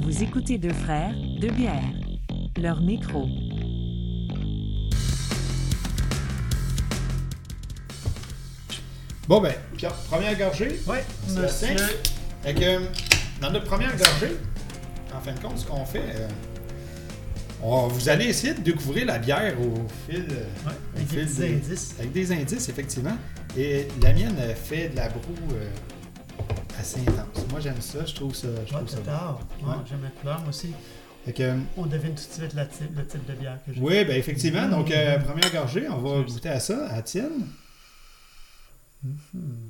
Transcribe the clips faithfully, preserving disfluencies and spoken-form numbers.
Vous écoutez Deux frères, deux bières. Leur micro. Bon ben, Pierre, première gorgée. Oui, c'est monsieur. assez. Fait que, dans notre première gorgée, en fin de compte, ce qu'on fait, euh, on, vous allez essayer de découvrir la bière au fil, Ouais, au avec fil des des, indices. avec des indices, effectivement. Et la mienne euh, fait de la broue euh, assez intense. Moi, j'aime ça, je trouve ça, je Ouais, trouve ça c'est bon. tard. Ouais, Ouais. j'aime la couleur, moi aussi. Fait que, On devine tout de suite la type- le type de bière que j'ai. oui, ben effectivement. Donc, euh, Mhm. première gorgée, on va Cheers. goûter à ça, à la tienne. Mhm.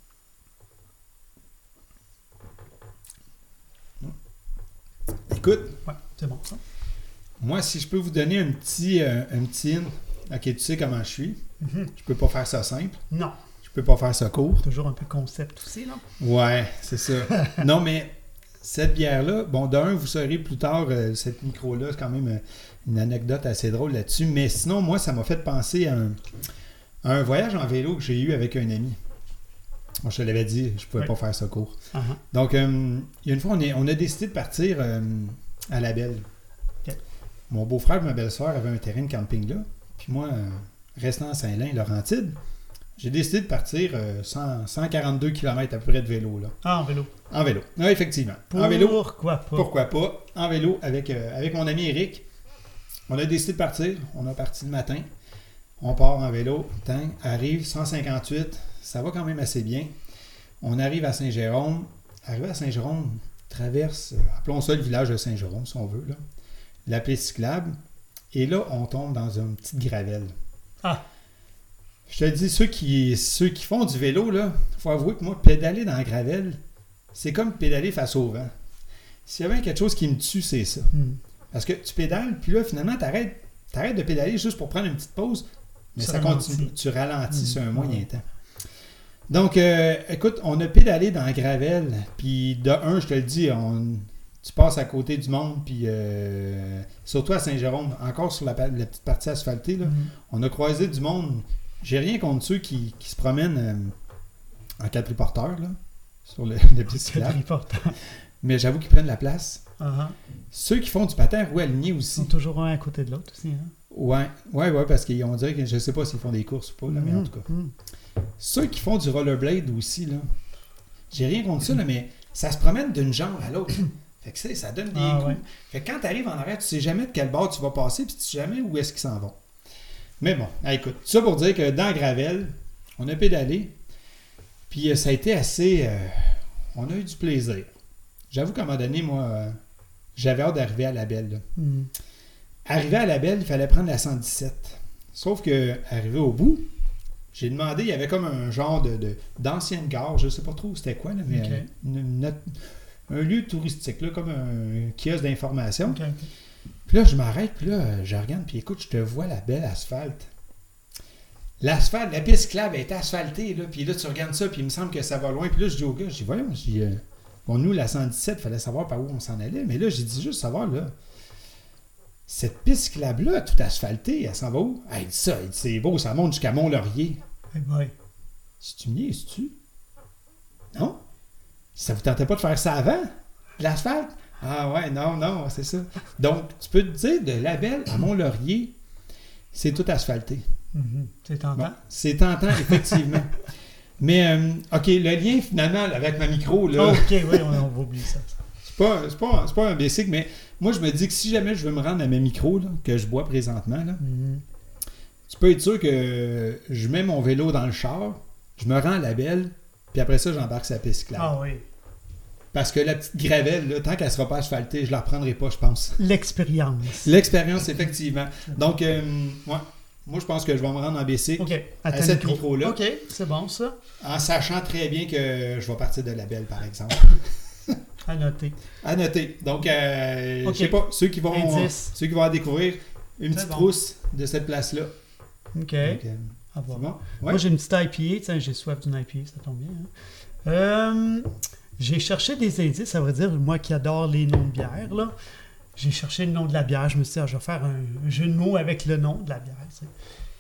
Écoute, Ouais, c'est bon ça. moi, si je peux vous donner un petit, euh, un petit hint, ok, tu sais comment je suis. Mhm. Je peux pas faire ça simple. Non, Je peux pas faire ça court. toujours un peu concept aussi, non? Ouais, c'est ça. Non, mais cette bière-là, bon, d'un, vous saurez plus tard, euh, cette micro-là, c'est quand même euh, une anecdote assez drôle là-dessus. Mais sinon, moi, ça m'a fait penser à un, à un voyage en vélo que j'ai eu avec un ami. Bon, je te l'avais dit, je pouvais Oui. pas faire ça court. Uh-huh. Donc, euh, il y a une fois, on, est, on a décidé de partir euh, à La Belle. Ok. Mon beau-frère et ma belle-sœur avaient un terrain de camping là. Puis moi, euh, restant à Saint-Lin, Laurentide, j'ai décidé de partir euh, cent, cent quarante-deux kilomètres à peu près de vélo. Là. Ah, en vélo. En vélo. Oui, effectivement. En vélo, Pourquoi pas? pourquoi pas. En vélo, avec, euh, avec mon ami Eric. On a décidé de partir. On a parti le matin. On part en vélo. Tang, arrive cent cinquante-huit. Ça va quand même assez bien. On arrive à Saint-Jérôme. Arrivé à Saint-Jérôme, traverse, euh, appelons ça le village de Saint-Jérôme, si on veut, là. La piste cyclable. Et là, on tombe dans une petite gravelle. Ah, Je te dis, ceux qui, ceux qui font du vélo, il faut avouer que moi, pédaler dans la gravelle, c'est comme pédaler face au vent. S'il y avait quelque chose qui me tue, c'est ça. hmm. Parce que tu pédales, puis là, finalement, tu arrêtes, de pédaler juste pour prendre une petite pause, mais Tu ça ralentis. continue. Tu ralentis Hmm. sur un moyen Ouais. temps. Donc, euh, écoute, on a pédalé dans la gravelle, puis de un, je te le dis, on, tu passes à côté du monde, puis euh, surtout à Saint-Jérôme, encore sur la, pa- la petite partie asphaltée, là, Mhm. on a croisé du monde. J'ai rien contre ceux qui, qui se promènent euh, en quadriporteur, là, sur le, le piste C'est cyclable, important. mais j'avoue qu'ils prennent la place. Uh-huh. Ceux qui font du patin roue aligné Ils aussi. sont toujours un à côté de l'autre aussi. Hein? Ouais, ouais, ouais, parce qu'on dirait que je sais pas s'ils font des courses ou pas, là, mais en tout cas. Mhm. Ceux qui font du rollerblade aussi, là, j'ai rien contre ça, là, mais ça se promène d'une jambe à l'autre. Fait que ça, ça donne des Ah, coups. ouais. Fait que quand tu arrives en arrière, tu sais jamais de quel bord tu vas passer, puis tu sais jamais où est-ce qu'ils s'en vont. Mais bon, ah, écoute, tout ça pour dire que dans Gravel, on a pédalé, puis euh, ça a été assez... euh, on a eu du plaisir. J'avoue qu'à un moment donné, moi, euh, j'avais hâte d'arriver à La Belle, là. Mhm. Arrivé à La Belle, il fallait prendre la cent dix-sept. Sauf que, arrivé au bout, j'ai demandé, il y avait comme un genre de, de- d'ancienne gare, je sais pas trop c'était quoi, là, mais Ok. euh, une- une- un lieu touristique, là, comme un kiosque d'information. Ok, ok. Puis là, je m'arrête, puis là, euh, je regarde, puis écoute, je te vois la belle asphalte. L'asphalte, la piste cyclable est asphaltée, là, puis là, tu regardes ça, puis il me semble que ça va loin. Puis là, je dis au gars, je dis, voyons, je dis, euh, bon, nous, la cent dix-sept, il fallait savoir par où on s'en allait, mais là, j'ai dit juste savoir, là, cette piste cyclable-là, toute asphaltée, elle s'en va où? Ah, il dit ça, il dit, c'est beau, ça monte jusqu'à Mont-Laurier. Eh boy. Si tu me niaises-tu? Non? Ça vous tentait pas de faire ça avant? De l'asphalte? Ah ouais, non, non, c'est ça. Donc, tu peux te dire, de La Belle à Mont-Laurier, c'est tout asphalté. Mhm. C'est tentant. Bon, c'est tentant, effectivement. Mais, euh, OK, le lien, finalement, avec ma micro, là, Ok, oui, on, on va oublier ça. c'est pas, c'est pas, c'est pas un basic, mais moi, je me dis que si jamais je veux me rendre à ma micro, là, que je bois présentement, là, Mhm. tu peux être sûr que je mets mon vélo dans le char, je me rends à La Belle, puis après ça, j'embarque sa piste cyclable. Ah oui. Parce que la petite gravelle, là, tant qu'elle ne sera pas asphaltée, je ne la reprendrai pas, je pense. L'expérience. L'expérience, effectivement. Donc, euh, ouais, moi, je pense que je vais me rendre en B C Ok, à attends cette micro-là, Ok, c'est bon ça. en sachant très bien que je vais partir de La Belle, par exemple. À noter. À noter. Donc, euh, Ok. je sais pas, ceux qui vont, Indice. ceux qui vont en découvrir une C'est petite bon. trousse de cette place-là. Ok. Donc, euh, À voir. c'est bon? Ouais. Moi, j'ai une petite I P A. Tiens, j'ai soif d'une I P A, ça tombe bien. hein. Euh, j'ai cherché des indices, ça veut dire, moi qui adore les noms de bière, là. J'ai cherché le nom de la bière. Je me suis dit, ah, je vais faire un, un jeu de mots avec le nom de la bière. tu sais.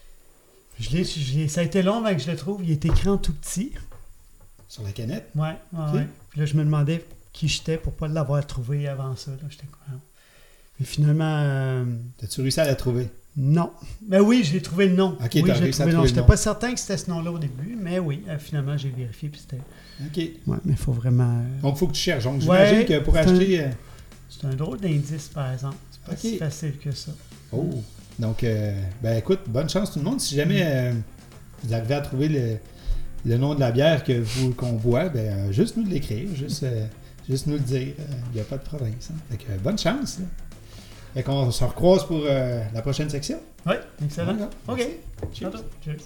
Je l'ai, je l'ai- ça a été long avant que je le trouve. Il est écrit en tout petit. Sur la canette. Ouais, ouais, Ok. ouais. Puis là, je me demandais qui j'étais pour pas l'avoir trouvé avant ça. Là. J'étais quoi? Mais finalement, euh, T'as-tu réussi à la trouver? non. Mais oui, j'ai trouvé le nom. Ok, oui, t'as j'ai réussi à trouvé le nom. trouver le J'étais nom. pas certain que c'était ce nom-là au début, mais oui, euh, finalement, j'ai vérifié puis c'était... OK. Ouais, mais il faut vraiment... euh, Donc, il faut que tu cherches. Donc, Ouais, j'imagine que pour c'est acheter... euh, C'est un drôle d'indice, par exemple. C'est pas Ok. si facile que ça. Oh! Donc, euh, ben écoute, bonne chance tout le monde. Si jamais euh, vous arrivez à trouver le, le nom de la bière que vous qu'on boit, ben euh, juste nous l'écrire, juste, euh, juste nous le dire. Il n'y a pas de problème. Ça. Fait que, euh, bonne chance. Là. Fait qu'on se recroise pour euh, la prochaine section. Oui, excellent. Voilà. OK. Cheers. Tantôt. Cheers.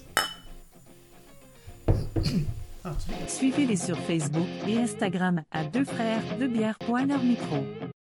Ah, tu- Suivez-les sur Facebook et Instagram à deux frères deux bières point leur micro.